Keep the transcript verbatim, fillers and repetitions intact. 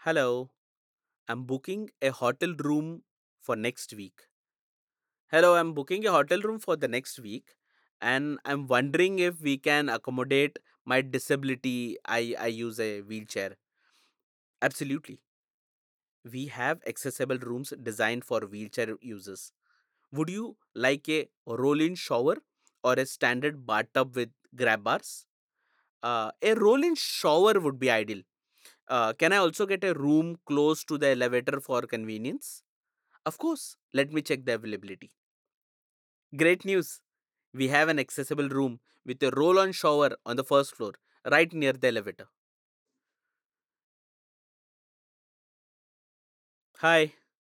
Hello, I'm booking a hotel room for next week. Hello, I'm booking a hotel room for the next week and I'm wondering if we can accommodate my disability. I, I use a wheelchair. Absolutely. We have accessible rooms designed for wheelchair users. Would you like a roll in shower or a standard bathtub with grab bars? Uh, a roll in shower would be ideal. Uh, can I also get a room close to the elevator for convenience? Of course, let me check the availability. Great news! We have an accessible room with a roll on shower on the first floor, right near the elevator. Hi,